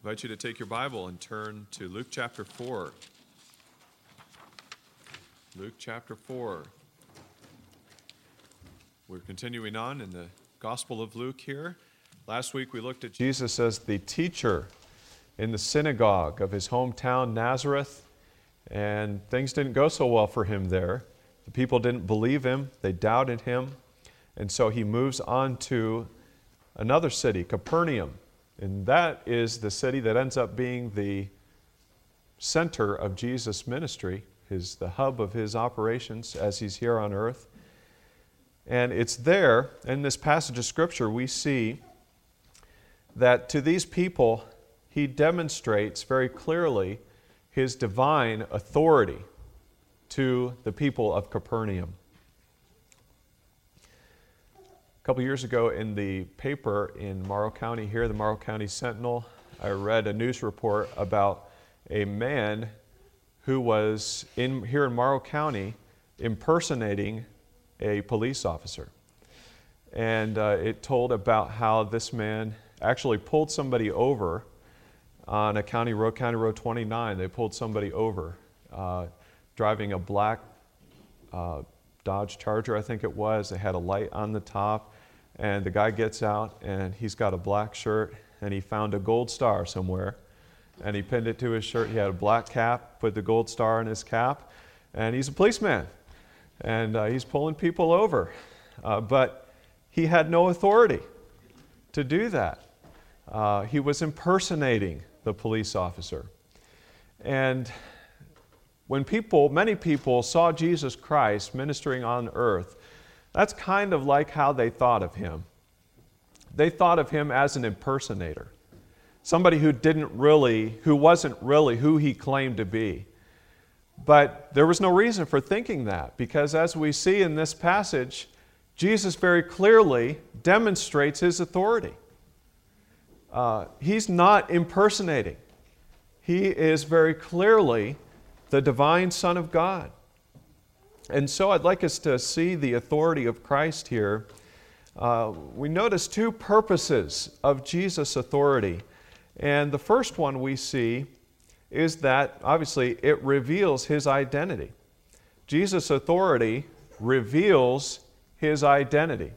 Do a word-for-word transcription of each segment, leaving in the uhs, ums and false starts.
I invite you to take your Bible and turn to Luke chapter four. Luke chapter four. We're continuing on in the Gospel of Luke here. Last week we looked at Jesus as the teacher in the synagogue of his hometown, Nazareth, and things didn't go so well for him there. The people didn't believe him, they doubted him, and so he moves on to another city, Capernaum. And that is the city that ends up being the center of Jesus' ministry, his, the hub of his operations as he's here on earth. And it's there, in this passage of Scripture, we see that to these people, he demonstrates very clearly his divine authority to the people of Capernaum. A couple years ago in the paper in Morrow County here, the Morrow County Sentinel, I read a news report about a man who was in here in Morrow County impersonating a police officer. And uh, it told about how this man actually pulled somebody over on a county road, County Road twenty-nine. They pulled somebody over, uh, driving a black uh, Dodge Charger, I think it was. They had a light on the top. And the guy gets out, and he's got a black shirt, and he found a gold star somewhere, and he pinned it to his shirt. He had a black cap, put the gold star in his cap, and he's a policeman, and uh, he's pulling people over. Uh, but he had no authority to do that. Uh, he was impersonating the police officer. And when people, many people saw Jesus Christ ministering on earth, that's kind of like how they thought of him. They thought of him as an impersonator, somebody who didn't really, who wasn't really who he claimed to be. But there was no reason for thinking that, because as we see in this passage, Jesus very clearly demonstrates his authority. Uh, he's not impersonating. He is very clearly the divine Son of God. And so I'd like us to see the authority of Christ here. Uh, we notice two purposes of Jesus' authority. And the first one we see is that, obviously, it reveals his identity. Jesus' authority reveals his identity.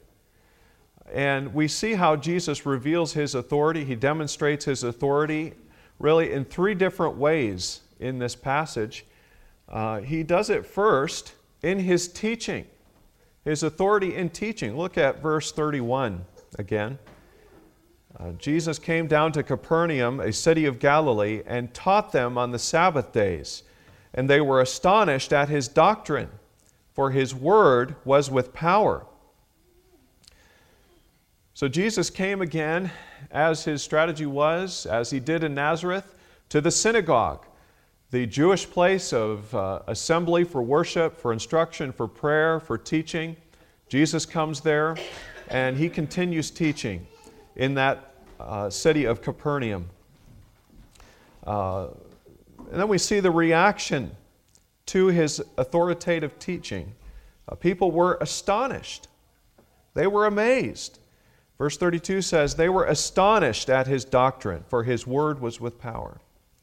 And we see how Jesus reveals his authority. He demonstrates his authority really in three different ways in this passage. Uh, he does it first in his teaching, his authority in teaching. Look at verse thirty-one again. Uh, Jesus came down to Capernaum, a city of Galilee, and taught them on the Sabbath days. And they were astonished at his doctrine, for his word was with power. So Jesus came again, as his strategy was, as he did in Nazareth, to the synagogue, the Jewish place of uh, assembly for worship, for instruction, for prayer, for teaching. Jesus comes there, and he continues teaching in that uh, city of Capernaum. Uh, and then we see the reaction to his authoritative teaching. Uh, people were astonished. They were amazed. Verse thirty-two says, they were astonished at his doctrine, for his word was with power.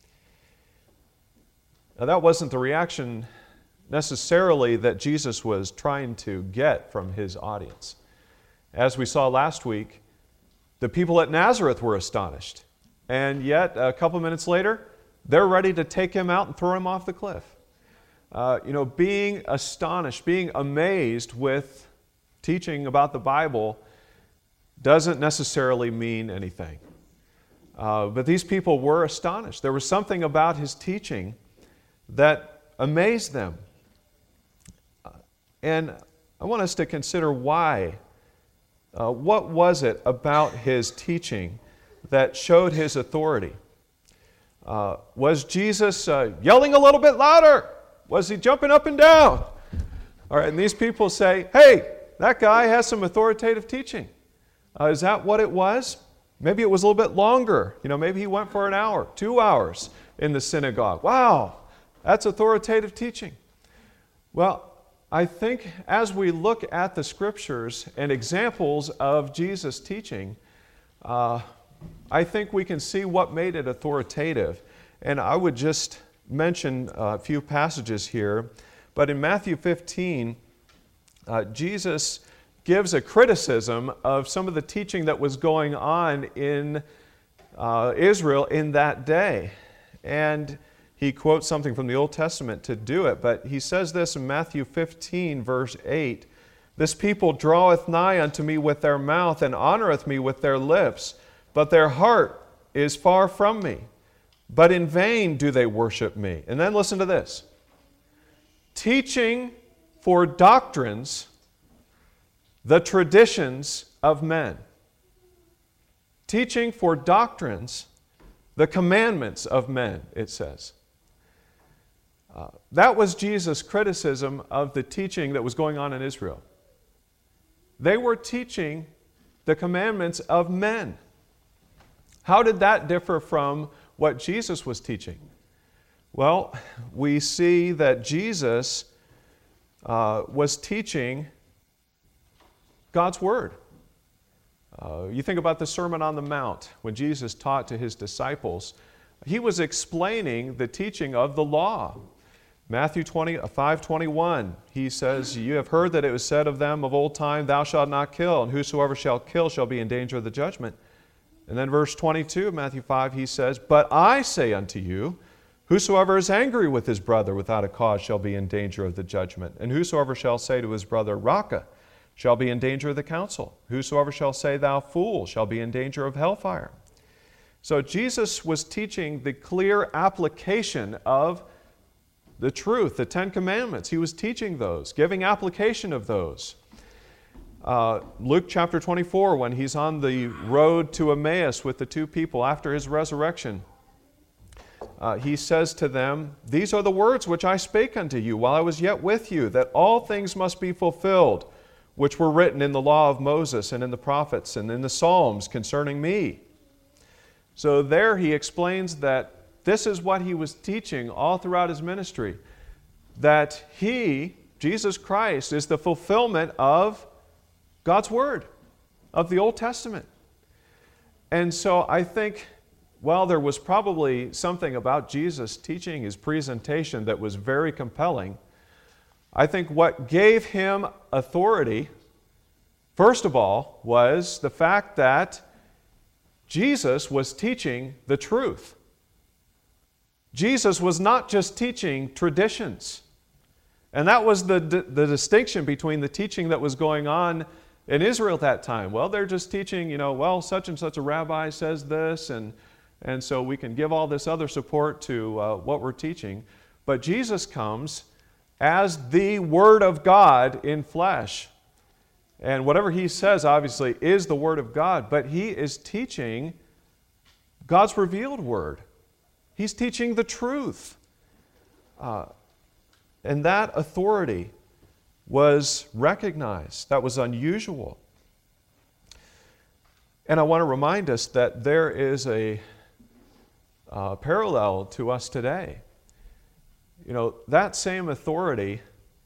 Now, that wasn't the reaction necessarily that Jesus was trying to get from his audience. As we saw last week, the people at Nazareth were astonished. And yet, a couple minutes later, they're ready to take him out and throw him off the cliff. Uh, you know, being astonished, being amazed with teaching about the Bible doesn't necessarily mean anything. Uh, but these people were astonished. There was something about his teaching that amazed them. And I want us to consider why. Uh, what was it about his teaching that showed his authority? Uh, was Jesus uh, yelling a little bit louder? Was he jumping up and down? All right, and these people say, hey, that guy has some authoritative teaching. Uh, is that what it was? Maybe it was a little bit longer. You know, maybe he went for an hour, two hours in the synagogue. Wow, that's authoritative teaching. Well, I think as we look at the Scriptures and examples of Jesus' teaching, uh, I think we can see what made it authoritative. And I would just mention a few passages here. But in Matthew fifteen, uh, Jesus gives a criticism of some of the teaching that was going on in uh, Israel in that day. And he quotes something from the Old Testament to do it. But he says this in Matthew fifteen, verse eight, "This people draweth nigh unto me with their mouth, and honoreth me with their lips, but their heart is far from me. But in vain do they worship me." And then listen to this. "Teaching for doctrines the traditions of men." Teaching for doctrines the commandments of men, it says. Uh, that was Jesus' criticism of the teaching that was going on in Israel. They were teaching the commandments of men. How did that differ from what Jesus was teaching? Well, we see that Jesus uh, was teaching God's Word. Uh, you think about the Sermon on the Mount, when Jesus taught to his disciples, he was explaining the teaching of the law. Matthew five twenty-one, he says, "You have heard that it was said of them of old time, Thou shalt not kill, and whosoever shall kill shall be in danger of the judgment." And then verse twenty-two of Matthew five, he says, "But I say unto you, whosoever is angry with his brother without a cause shall be in danger of the judgment. And whosoever shall say to his brother, Raca, shall be in danger of the council. Whosoever shall say, Thou fool, shall be in danger of hellfire." So Jesus was teaching the clear application of the truth, the Ten Commandments. He was teaching those, giving application of those. Uh, Luke chapter twenty-four, when he's on the road to Emmaus with the two people after his resurrection, uh, he says to them, "These are the words which I spake unto you while I was yet with you, that all things must be fulfilled, which were written in the law of Moses and in the prophets and in the Psalms concerning me." So there he explains that this is what he was teaching all throughout his ministry, that he, Jesus Christ, is the fulfillment of God's Word, of the Old Testament. And so I think, well, there was probably something about Jesus' teaching, his presentation, that was very compelling. I think what gave him authority, first of all, was the fact that Jesus was teaching the truth. Jesus was not just teaching traditions. And that was the, the distinction between the teaching that was going on in Israel at that time. Well, they're just teaching, you know, well, such and such a rabbi says this, and, and so we can give all this other support to uh, what we're teaching. But Jesus comes as the Word of God in flesh. And whatever he says, obviously, is the Word of God, but he is teaching God's revealed Word. He's teaching the truth. Uh, and that authority was recognized. That was unusual. And I want to remind us that there is a uh, parallel to us today. You know, that same authority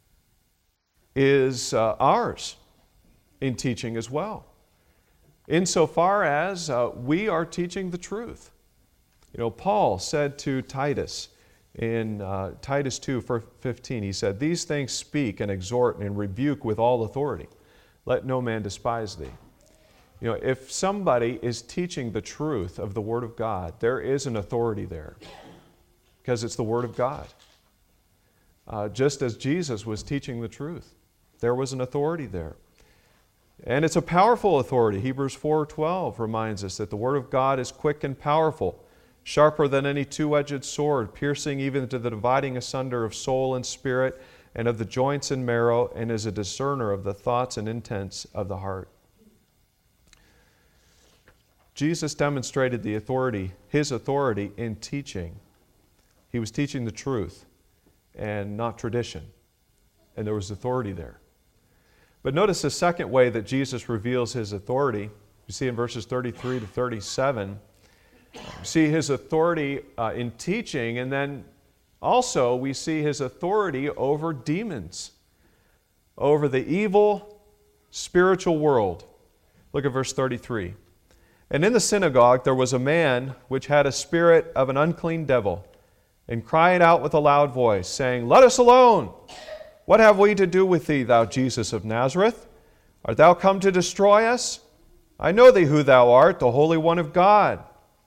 is uh, ours in teaching as well, insofar as uh, we are teaching the truth. You know, Paul said to Titus in uh, Titus two fifteen, he said, "These things speak and exhort and rebuke with all authority. Let no man despise thee." You know, if somebody is teaching the truth of the Word of God, there is an authority there, because it's the Word of God. Uh, just as Jesus was teaching the truth, there was an authority there. And it's a powerful authority. Hebrews four twelve reminds us that the Word of God is quick and powerful, sharper than any two-edged sword, piercing even to the dividing asunder of soul and spirit, and of the joints and marrow, and is a discerner of the thoughts and intents of the heart. Jesus demonstrated the authority, his authority in teaching. He was teaching the truth and not tradition. And there was authority there. But notice the second way that Jesus reveals his authority. You see in verses thirty-three to thirty-seven. You see his authority uh, in teaching, and then also we see his authority over demons, over the evil spiritual world. Look at verse thirty-three. And in the synagogue there was a man which had a spirit of an unclean devil, and cried out with a loud voice, saying, Let us alone! What have we to do with thee, thou Jesus of Nazareth? Art thou come to destroy us? I know thee who thou art, the Holy One of God.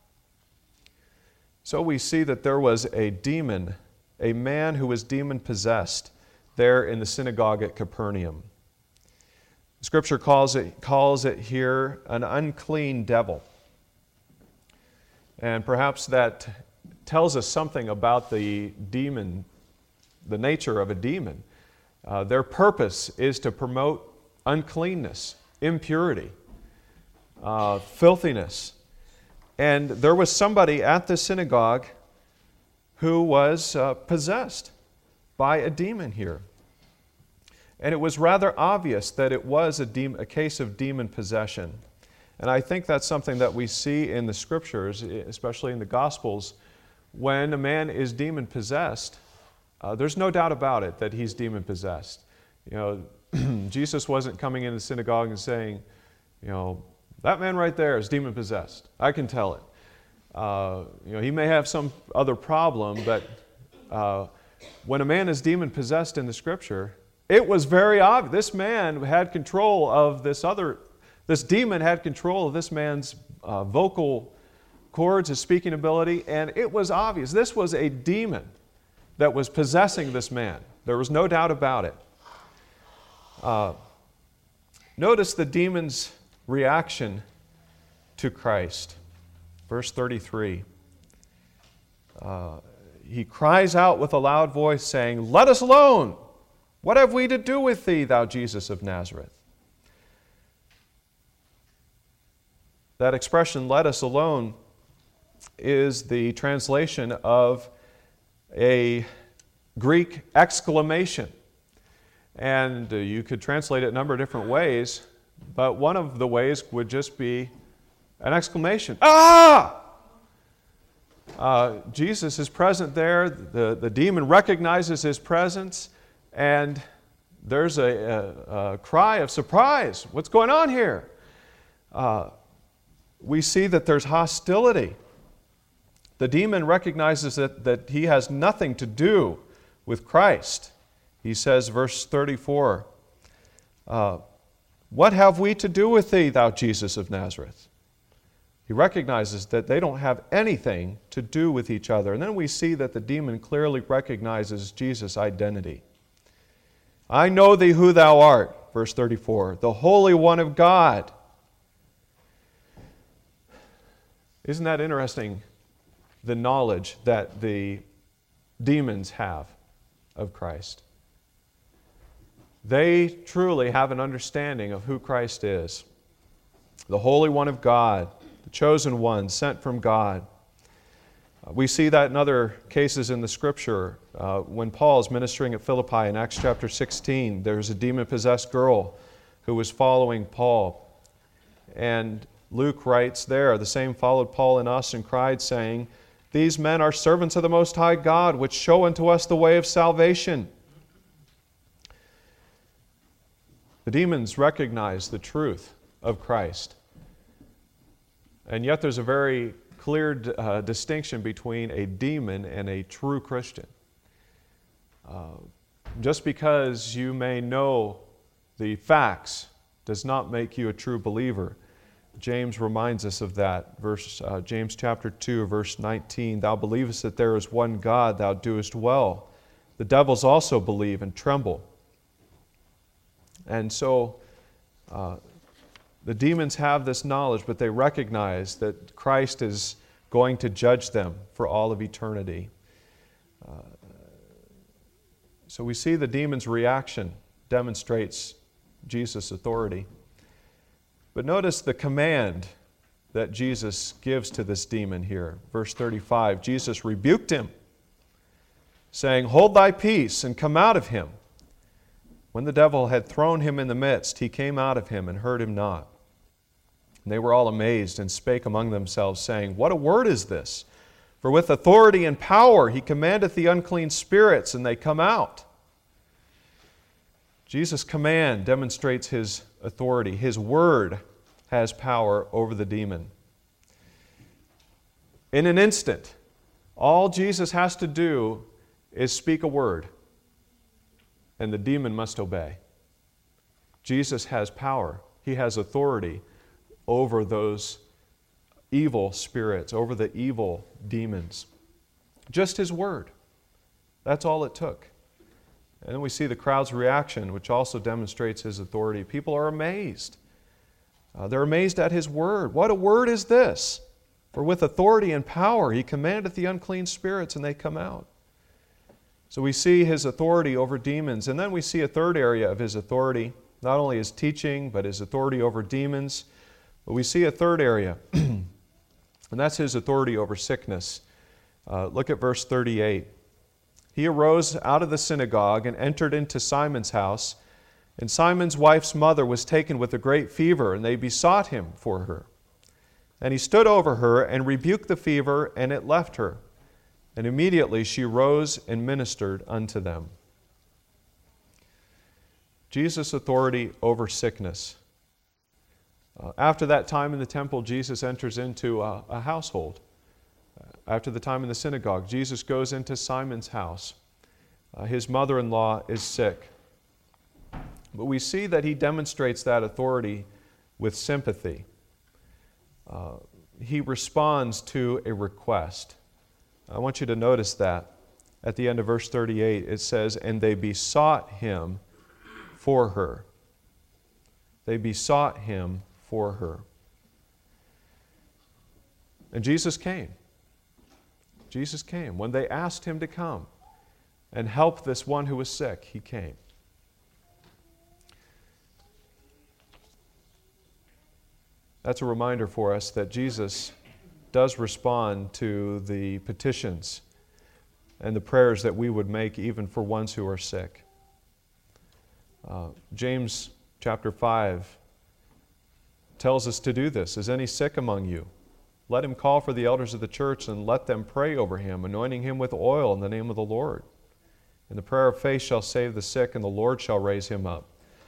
So we see that there was a demon, a man who was demon-possessed there in the synagogue at Capernaum. Scripture calls it, calls it here an unclean devil. And perhaps that tells us something about the demon, the nature of a demon. Uh, their purpose is to promote uncleanness, impurity, uh, filthiness. And there was somebody at the synagogue who was uh, possessed by a demon here. And it was rather obvious that it was a, de- a case of demon possession. And I think that's something that we see in the Scriptures, especially in the Gospels. When a man is demon possessed, uh, there's no doubt about it that he's demon possessed. You know, Jesus wasn't coming in the synagogue and saying, you know, that man right there is demon possessed. I can tell it. Uh, you know, he may have some other problem, but uh, when a man is demon possessed in the Scripture, it was very obvious. This man had control of this other, this demon had control of this man's uh, vocal cords, his speaking ability, and it was obvious. This was a demon that was possessing this man. There was no doubt about it. Uh, notice the demon's reaction to Christ. Verse thirty-three. Uh, he cries out with a loud voice, saying, Let us alone! What have we to do with thee, thou Jesus of Nazareth? That expression, let us alone, is the translation of a Greek exclamation. And uh, you could translate it a number of different ways, but one of the ways would just be an exclamation. Ah! Uh, Jesus is present there. The, the demon recognizes his presence, and there's a, a, a cry of surprise. What's going on here? Uh, we see that there's hostility. The demon recognizes that, that he has nothing to do with Christ. He says, verse thirty-four, uh, What have we to do with thee, thou Jesus of Nazareth? He recognizes that they don't have anything to do with each other. And then we see that the demon clearly recognizes Jesus' identity. I know thee who thou art, verse thirty-four, the Holy One of God. Isn't that interesting, the knowledge that the demons have of Christ? They truly have an understanding of who Christ is. The Holy One of God, the chosen one, sent from God. Uh, we see that in other cases in the Scripture. Uh, when Paul is ministering at Philippi in Acts chapter sixteen, there's a demon-possessed girl who was following Paul. And Luke writes there, the same followed Paul and us and cried, saying, These men are servants of the Most High God, which show unto us the way of salvation. The demons recognize the truth of Christ. And yet there's a very clear uh, distinction between a demon and a true Christian. Uh, just because you may know the facts does not make you a true believer. James reminds us of that. Verse, uh, James chapter two, verse nineteen, Thou believest that there is one God, thou doest well. The devils also believe and tremble. And so uh, the demons have this knowledge, but they recognize that Christ is going to judge them for all of eternity. Uh, so we see the demon's reaction demonstrates Jesus' authority. But notice the command that Jesus gives to this demon here. Verse thirty-five, Jesus rebuked him, saying, Hold thy peace and come out of him. When the devil had thrown him in the midst, he came out of him and heard him not. And they were all amazed and spake among themselves, saying, What a word is this? For with authority and power he commandeth the unclean spirits, and they come out. Jesus' command demonstrates his authority. His word has power over the demon. In an instant, all Jesus has to do is speak a word, and the demon must obey. Jesus has power. He has authority over those evil spirits, over the evil demons. Just His word. That's all it took. And then we see the crowd's reaction, which also demonstrates His authority. People are amazed. Uh, they're amazed at His word. What a word is this? For with authority and power He commandeth the unclean spirits, and they come out. So we see His authority over demons. And then we see a third area of His authority, not only His teaching, but His authority over demons. But we see a third area, and that's His authority over sickness. Uh, look at verse thirty-eight. He arose out of the synagogue and entered into Simon's house. And Simon's wife's mother was taken with a great fever, and they besought Him for her. And He stood over her and rebuked the fever, and it left her. And immediately she rose and ministered unto them. Jesus' authority over sickness. Uh, after that time in the temple, Jesus enters into a, a household. Uh, after the time in the synagogue, Jesus goes into Simon's house. Uh, his mother-in-law is sick. But we see that He demonstrates that authority with sympathy. Uh, he responds to a request. I want you to notice that. At the end of verse thirty-eight, it says, and they besought Him for her. They besought Him for her. And Jesus came. Jesus came. When they asked Him to come and help this one who was sick, He came. That's a reminder for us that Jesus does respond to the petitions and the prayers that we would make even for ones who are sick. Uh, James chapter five tells us to do this. Is any sick among you? Let him call for the elders of the church and let them pray over him, anointing him with oil in the name of the Lord. And the prayer of faith shall save the sick, and the Lord shall raise him up.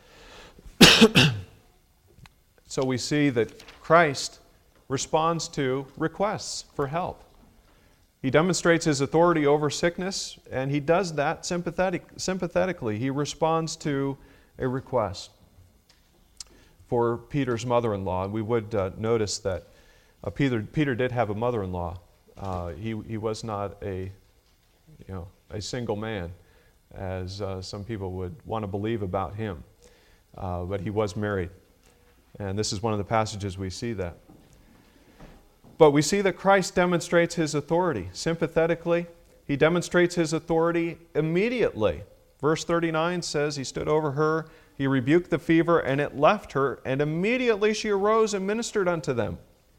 So we see that Christ responds to requests for help. He demonstrates His authority over sickness, and He does that sympathetic, sympathetically. He responds to a request for Peter's mother-in-law. And we would uh, notice that uh, Peter, Peter did have a mother-in-law. Uh, he, he was not a, you know, a single man, as uh, some people would want to believe about him. Uh, but he was married. And this is one of the passages we see that. But we see that Christ demonstrates His authority sympathetically. He demonstrates His authority immediately. Verse thirty-nine says, He stood over her, He rebuked the fever, and it left her, and immediately she arose and ministered unto them.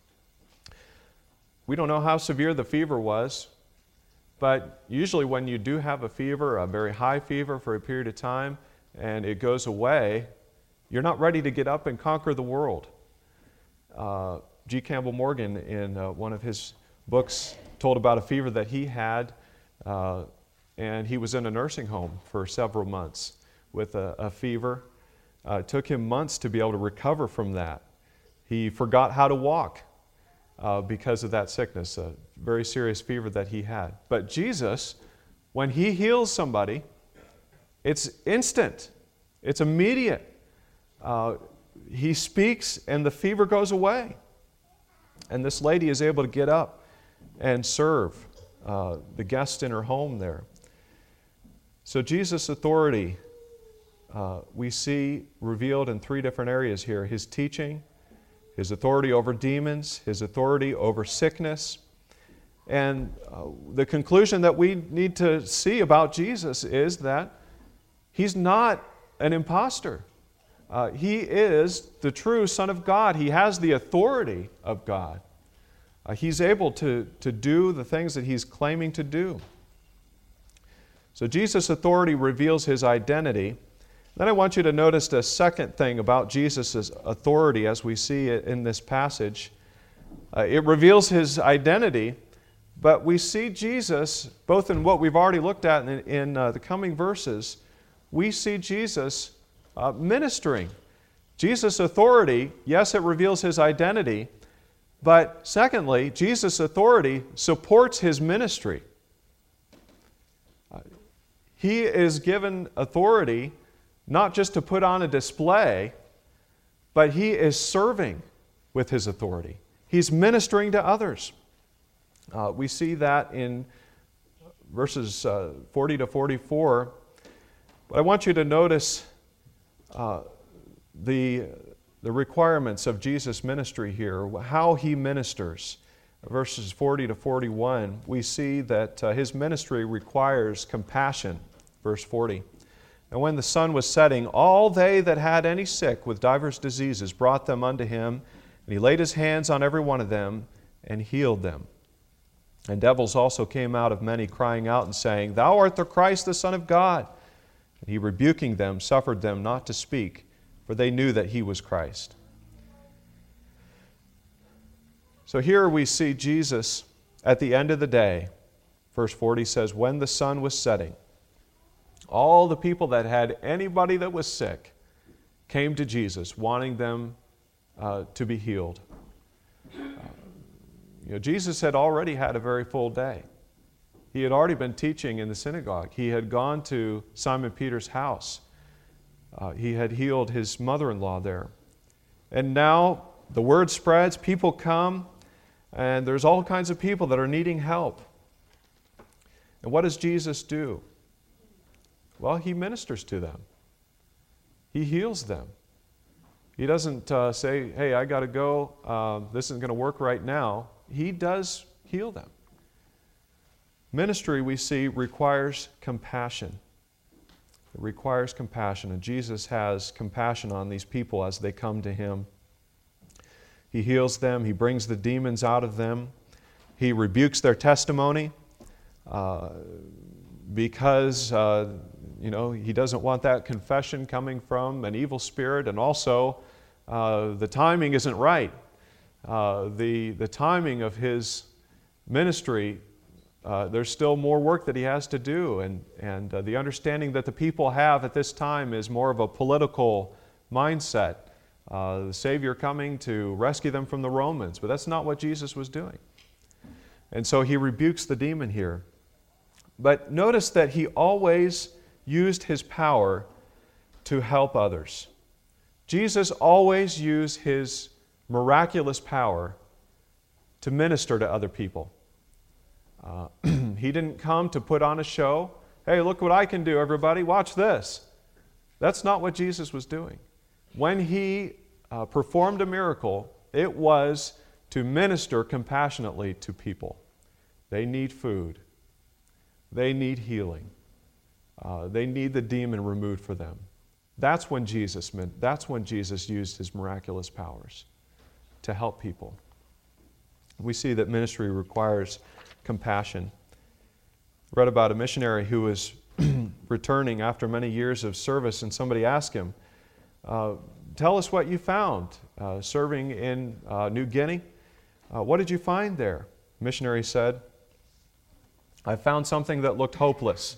We don't know how severe the fever was, but usually when you do have a fever, a very high fever for a period of time, and it goes away, you're not ready to get up and conquer the world. Uh, G. Campbell Morgan, in uh, one of his books, told about a fever that he had, uh, and he was in a nursing home for several months with a, a fever. Uh, it took him months to be able to recover from that. He forgot how to walk uh, because of that sickness, a very serious fever that he had. But Jesus, when He heals somebody, it's instant. It's immediate. Uh, he speaks and the fever goes away. And this lady is able to get up and serve uh, the guests in her home there. So Jesus' authority uh, we see revealed in three different areas here. His teaching, His authority over demons, His authority over sickness. And uh, the conclusion that we need to see about Jesus is that He's not an imposter. Uh, he is the true Son of God. He has the authority of God. Uh, he's able to, to do the things that He's claiming to do. So Jesus' authority reveals His identity. Then I want you to notice the second thing about Jesus' authority as we see it in this passage. Uh, it reveals His identity, but we see Jesus, both in what we've already looked at in, in uh, the coming verses, we see Jesus Uh, ministering. Jesus' authority, yes, it reveals His identity, But secondly, Jesus' authority supports his ministry. He is given authority not just to put on a display, but he is serving with his authority. He's ministering to others. Uh, we see that in verses uh, forty to forty-four. But I want you to notice uh, the, the requirements of Jesus' ministry here, how he ministers. Verses forty to forty-one, we see that uh, his ministry requires compassion. Verse forty. And when the sun was setting, all they that had any sick with divers diseases brought them unto him, and he laid his hands on every one of them, and healed them. And devils also came out of many, crying out and saying, Thou art the Christ, the Son of God. And he, rebuking them, suffered them not to speak, for they knew that he was Christ. So here we see Jesus at the end of the day. Verse forty says, when the sun was setting, all the people that had anybody that was sick came to Jesus, wanting them uh, to be healed. Uh, you know, Jesus had already had a very full day. He had already been teaching in the synagogue. He had gone to Simon Peter's house. Uh, he had healed his mother-in-law there. And now the word spreads, people come, and there's all kinds of people that are needing help. And what does Jesus do? Well, he ministers to them. He heals them. He doesn't uh, say, hey, I got to go. Uh, this isn't going to work right now. He does heal them. Ministry, we see, requires compassion. It requires compassion, and Jesus has compassion on these people as they come to him. He heals them. He brings the demons out of them. He rebukes their testimony uh, because uh, you know, he doesn't want that confession coming from an evil spirit, and also uh, the timing isn't right. Uh, the, the timing of his ministry, uh, there's still more work that he has to do, and, and uh, the understanding that the people have at this time is more of a political mindset. Uh, the Savior coming to rescue them from the Romans, but that's not what Jesus was doing. And so he rebukes the demon here. But notice that he always used his power to help others. Jesus always used his miraculous power to minister to other people. Uh, he didn't come to put on a show. Hey, look what I can do, everybody. Watch this. That's not what Jesus was doing. When he uh, performed a miracle, it was to minister compassionately to people. They need food. They need healing. Uh, they need the demon removed for them. That's when Jesus meant, that's when Jesus used his miraculous powers to help people. We see that ministry requires compassion. I read about a missionary who was returning after many years of service, and somebody asked him, uh, tell us what you found uh, serving in uh, New Guinea. Uh, what did you find there? The missionary said, I found something that looked hopeless.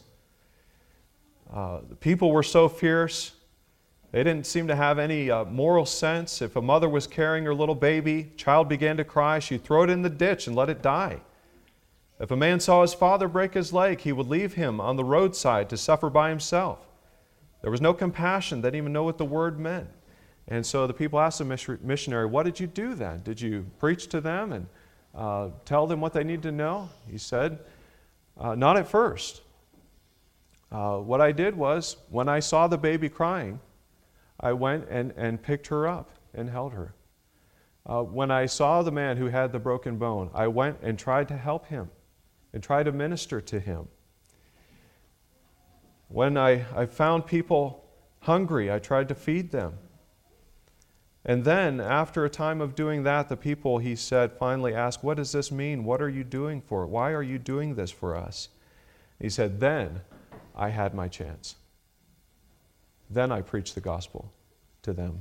Uh, the people were so fierce. They didn't seem to have any uh, moral sense. If a mother was carrying her little baby, child began to cry, she'd throw it in the ditch and let it die. If a man saw his father break his leg, he would leave him on the roadside to suffer by himself. There was no compassion. They didn't even know what the word meant. And so the people asked the missionary, what did you do then? Did you preach to them and uh, tell them what they need to know? He said, uh, not at first. Uh, what I did was, when I saw the baby crying, I went and, and picked her up and held her. Uh, when I saw the man who had the broken bone, I went and tried to help him and tried to minister to him. When I, I found people hungry, I tried to feed them. And then, after a time of doing that, the people, he said, finally asked, what does this mean? What are you doing for it? Why are you doing this for us? He said, then I had my chance. Then I preached the gospel to them.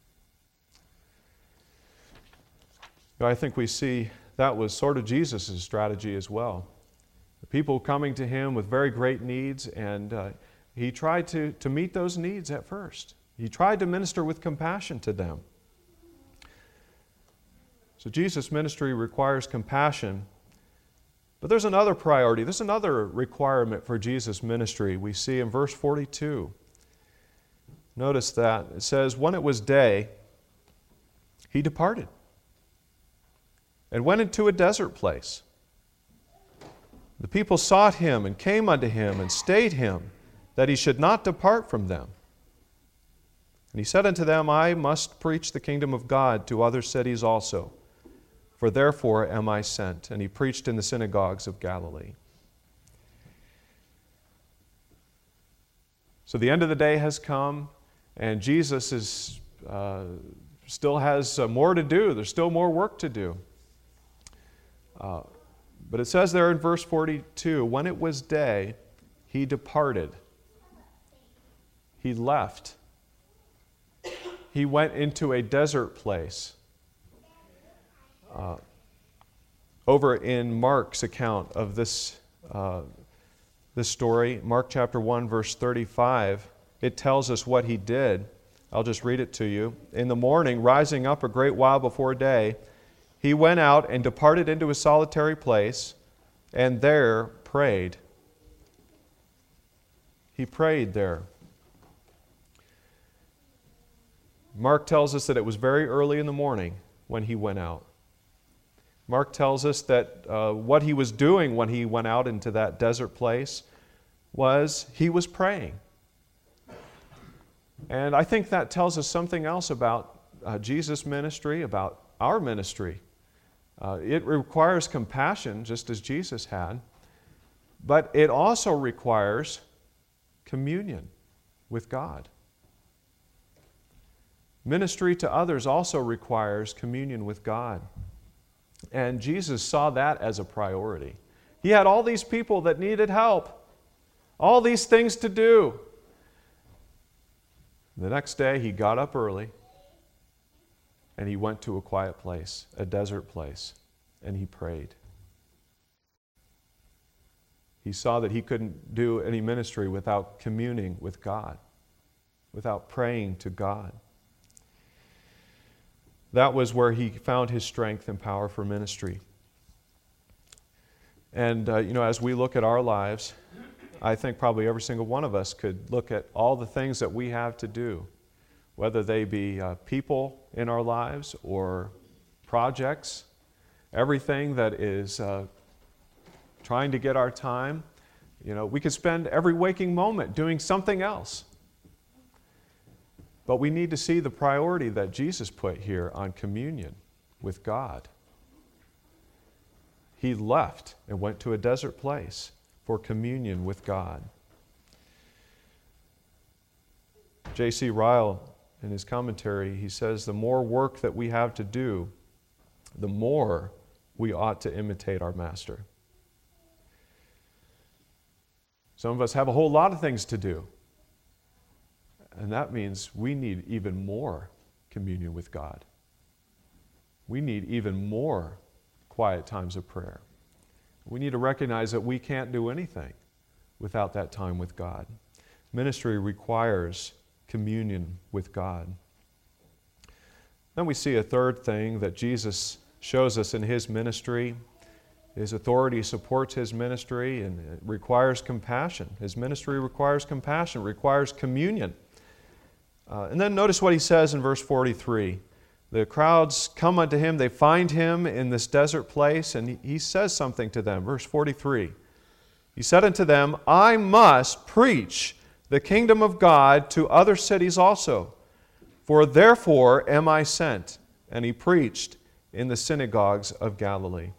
I think we see that was sort of Jesus' strategy as well. The people coming to him with very great needs, and uh, he tried to, to meet those needs at first. He tried to minister with compassion to them. So Jesus' ministry requires compassion. But there's another priority. There's another requirement for Jesus' ministry. We see in verse forty-two. Notice that. It says, when it was day, he departed and went into a desert place. The people sought him and came unto him and stayed him, that he should not depart from them. And he said unto them, I must preach the kingdom of God to other cities also, for therefore am I sent. And he preached in the synagogues of Galilee. So the end of the day has come, and Jesus is uh, still has uh, more to do. There's still more work to do. Uh, but it says there in verse forty-two, when it was day, he departed. He left. He went into a desert place. Uh, over in Mark's account of this, uh, this story, Mark chapter one, verse thirty-five, it tells us what he did. I'll just read it to you. In the morning, rising up a great while before day, he went out and departed into a solitary place, and there prayed. He prayed there. Mark tells us that it was very early in the morning when he went out. Mark tells us that uh, what he was doing when he went out into that desert place was he was praying. And I think that tells us something else about uh, Jesus' ministry, about our ministry. Uh, it requires compassion, just as Jesus had, but it also requires communion with God. Ministry to others also requires communion with God. And Jesus saw that as a priority. He had all these people that needed help, all these things to do. The next day, he got up early and he went to a quiet place, a desert place, and he prayed. He saw that he couldn't do any ministry without communing with God, without praying to God. That was where he found his strength and power for ministry. And, uh, you know, as we look at our lives, I think probably every single one of us could look at all the things that we have to do, whether they be uh, people in our lives or projects, everything that is uh, trying to get our time. You know, we could spend every waking moment doing something else. But we need to see the priority that Jesus put here on communion with God. He left and went to a desert place for communion with God. J C Ryle, in his commentary, he says, the more work that we have to do, the more we ought to imitate our Master. Some of us have a whole lot of things to do. And that means we need even more communion with God. We need even more quiet times of prayer. We need to recognize that we can't do anything without that time with God. Ministry requires communion with God. Then we see a third thing that Jesus shows us in his ministry. His authority supports his ministry, and it requires compassion. His ministry requires compassion, requires communion. Uh, and then notice what he says in verse forty-three. The crowds come unto him, they find him in this desert place, and he, he says something to them. Verse forty-three. He said unto them, I must preach the kingdom of God to other cities also, for therefore am I sent. And he preached in the synagogues of Galilee.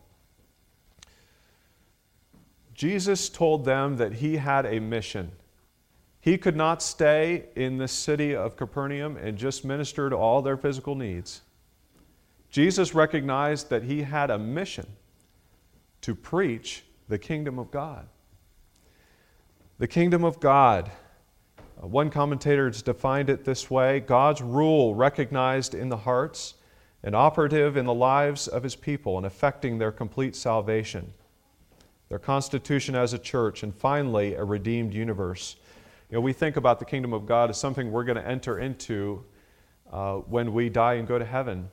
Jesus told them that he had a mission. He could not stay in the city of Capernaum and just minister to all their physical needs. Jesus recognized that he had a mission to preach the kingdom of God. The kingdom of God. Uh, one commentator has defined it this way: God's rule recognized in the hearts and operative in the lives of his people and affecting their complete salvation, their constitution as a church, and finally a redeemed universe. You know, we think about the kingdom of God as something we're going to enter into uh, when we die and go to heaven.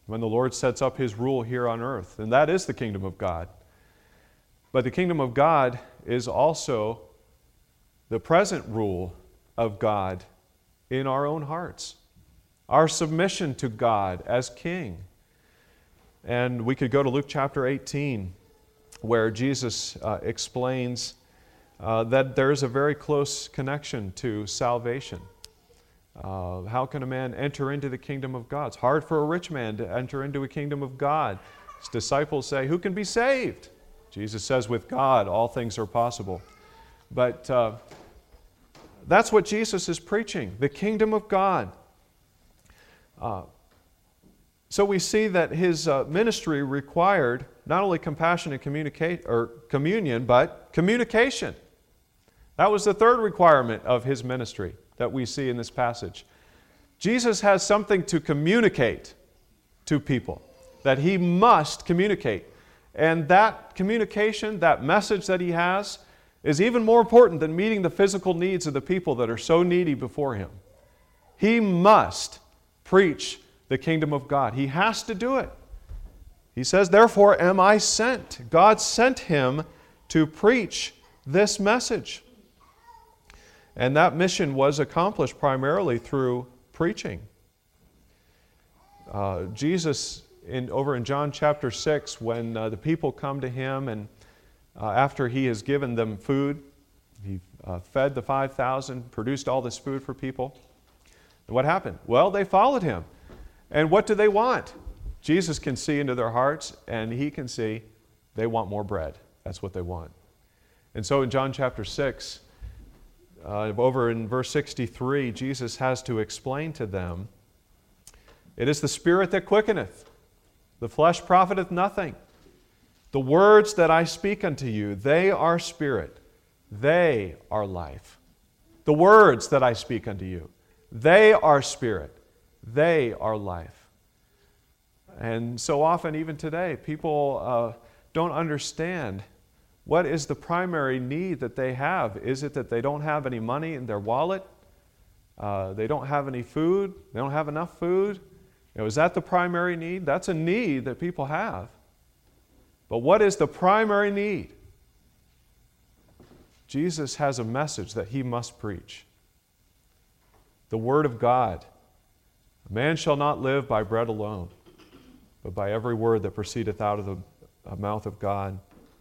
when the Lord sets up His rule here on earth. And that is the kingdom of God. But the kingdom of God is also the present rule of God in our own hearts. Our submission to God as King. And we could go to Luke chapter eighteen, where Jesus uh, explains uh, that there is a very close connection to salvation. Uh, how can a man enter into the kingdom of God? It's hard for a rich man to enter into a kingdom of God. His disciples say, who can be saved? Jesus says, with God, all things are possible. But uh, that's what Jesus is preaching, the kingdom of God. Uh, so we see that His uh, ministry required not only compassion and communicate, or communion, but communication. That was the third requirement of His ministry that we see in this passage. Jesus has something to communicate to people, that He must communicate. And that communication, that message that He has, is even more important than meeting the physical needs of the people that are so needy before Him. He must preach the kingdom of God. He has to do it. He says, therefore am I sent. God sent Him to preach this message. And that mission was accomplished primarily through preaching. Uh, Jesus, in, over in John chapter six, when uh, the people come to Him and uh, after He has given them food, He uh, fed the five thousand, produced all this food for people. And what happened? Well, they followed Him. And what do they want? Jesus can see into their hearts, and He can see they want more bread. That's what they want. And so in John chapter six, Uh, over in verse sixty-three, Jesus has to explain to them, it is the Spirit that quickeneth, the flesh profiteth nothing. The words that I speak unto you, they are spirit, they are life. The words that I speak unto you, they are spirit, they are life. And so often, even today, people uh, don't understand what is the primary need that they have. Is it that they don't have any money in their wallet? Uh, they don't have any food? They don't have enough food? You know, is that the primary need? That's a need that people have. But what is the primary need? Jesus has a message that He must preach. The Word of God. A man shall not live by bread alone, but by every word that proceedeth out of the mouth of God.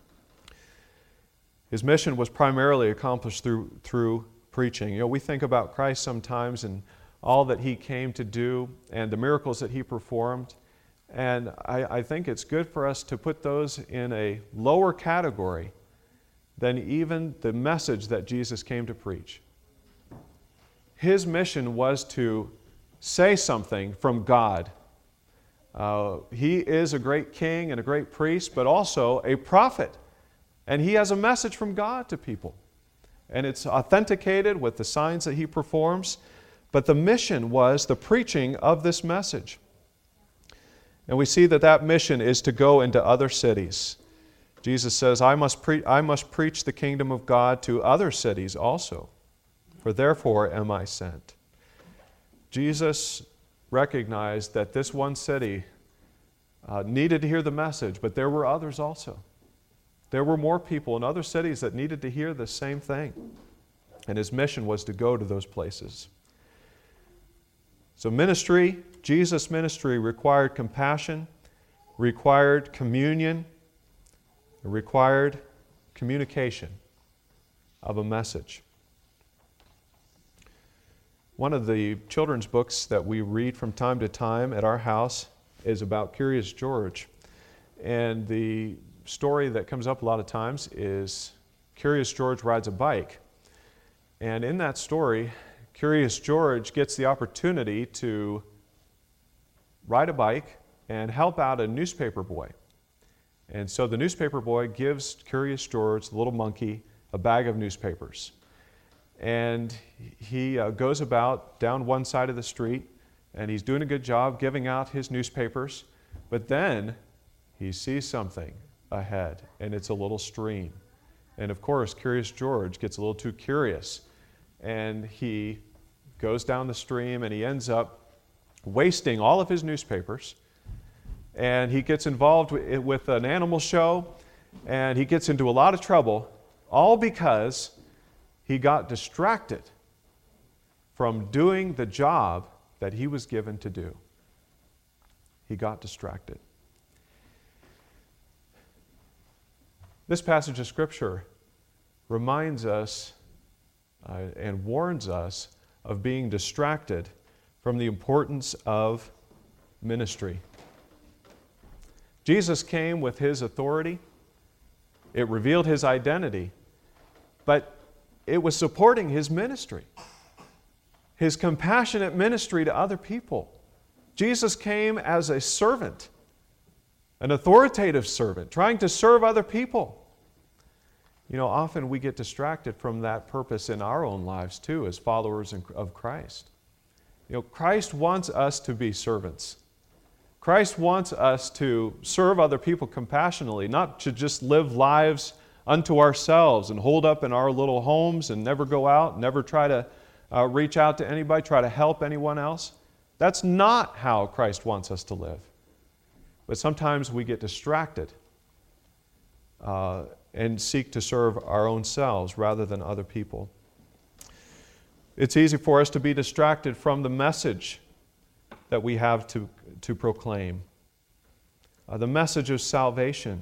His mission was primarily accomplished through, through preaching. You know, we think about Christ sometimes and all that He came to do and the miracles that He performed. And I, I think it's good for us to put those in a lower category than even the message that Jesus came to preach. His mission was to say something from God. Uh, he is a great king and a great priest, but also a prophet. And He has a message from God to people. And it's authenticated with the signs that He performs. But the mission was the preaching of this message. And we see that that mission is to go into other cities. Jesus says, I must, pre- I must preach the kingdom of God to other cities also, for therefore am I sent. Jesus recognized that this one city uh, needed to hear the message, but there were others also. There were more people in other cities that needed to hear the same thing. And His mission was to go to those places. So ministry, Jesus' ministry required compassion, required communion, required communication of a message. One of the children's books that we read from time to time at our house is about Curious George. And the story that comes up a lot of times is Curious George rides a bike. And in that story, Curious George gets the opportunity to ride a bike and help out a newspaper boy. And so the newspaper boy gives Curious George, the little monkey, a bag of newspapers. And he uh, goes about down one side of the street, and he's doing a good job giving out his newspapers. But then he sees something ahead, and it's a little stream. And of course, Curious George gets a little too curious, and he goes down the stream, and he ends up wasting all of his newspapers. and he gets involved with, with an animal show, and he gets into a lot of trouble, all because he got distracted from doing the job that he was given to do. He got distracted. This passage of Scripture reminds us uh, and warns us of being distracted from the importance of ministry. Jesus came with his authority. It revealed his identity, but it was supporting his ministry, his compassionate ministry to other people. Jesus came as a servant, an authoritative servant, trying to serve other people. You know, often we get distracted from that purpose in our own lives too, as followers of Christ. You know, Christ wants us to be servants. Christ wants us to serve other people compassionately, not to just live lives unto ourselves and hold up in our little homes and never go out, never try to uh, reach out to anybody, try to help anyone else. That's not how Christ wants us to live. But sometimes we get distracted uh, and seek to serve our own selves rather than other people. It's easy for us to be distracted from the message that we have to, to proclaim. Uh, the message of salvation.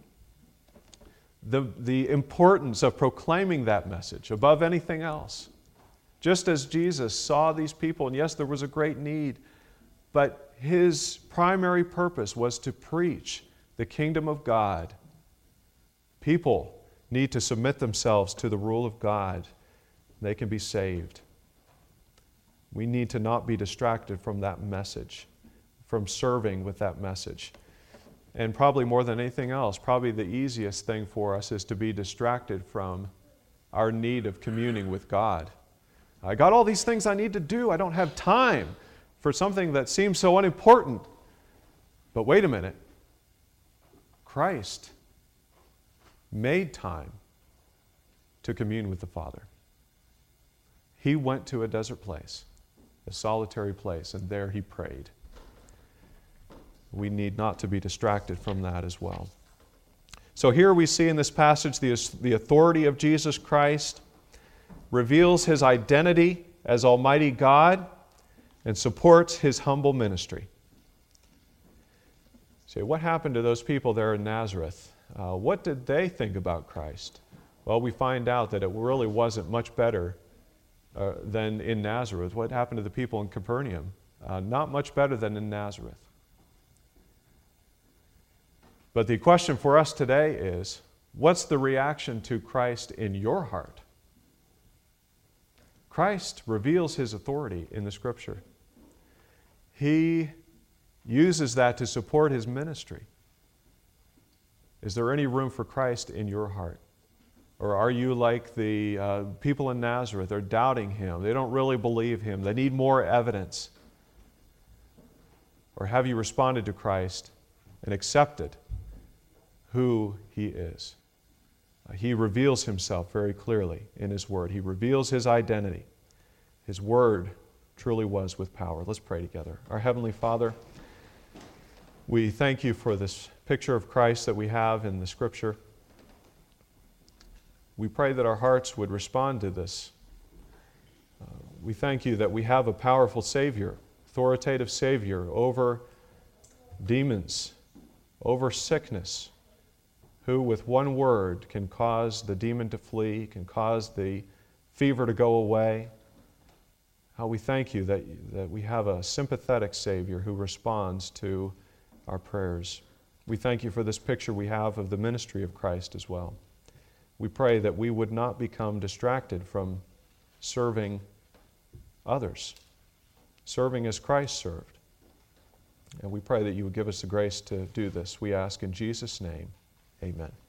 The, the importance of proclaiming that message above anything else. Just as Jesus saw these people, and yes, there was a great need, but his primary purpose was to preach the kingdom of God. People need to submit themselves to the rule of God. They can be saved. We need to not be distracted from that message, from serving with that message. And probably more than anything else, probably the easiest thing for us is to be distracted from our need of communing with God. I got all these things I need to do. I don't have time for something that seems so unimportant. But wait a minute. Christ made time to commune with the Father. He went to a desert place, a solitary place, and there he prayed. We need not to be distracted from that as well. So here we see in this passage the, the authority of Jesus Christ reveals his identity as Almighty God and supports his humble ministry. Say, what happened to those people there in Nazareth? Uh, what did they think about Christ? Well, we find out that it really wasn't much better uh, than in Nazareth. What happened to the people in Capernaum? Uh, not much better than in Nazareth. But the question for us today is, what's the reaction to Christ in your heart? Christ reveals his authority in the Scripture. He uses that to support his ministry. Is there any room for Christ in your heart? Or are you like the uh, people in Nazareth? They're doubting him. They don't really believe him. They need more evidence. Or have you responded to Christ and accepted who he is? Uh, he reveals himself very clearly in his word. He reveals his identity. His word truly was with power. Let's pray together. Our Heavenly Father, we thank you for this picture of Christ that we have in the Scripture. We pray that our hearts would respond to this. Uh, we thank you that we have a powerful Savior, authoritative Savior over demons, over sickness, who with one word can cause the demon to flee, can cause the fever to go away. How we thank you that, that we have a sympathetic Savior who responds to our prayers. We thank you for this picture we have of the ministry of Christ as well. We pray that we would not become distracted from serving others, serving as Christ served. And we pray that you would give us the grace to do this. We ask in Jesus' name, amen.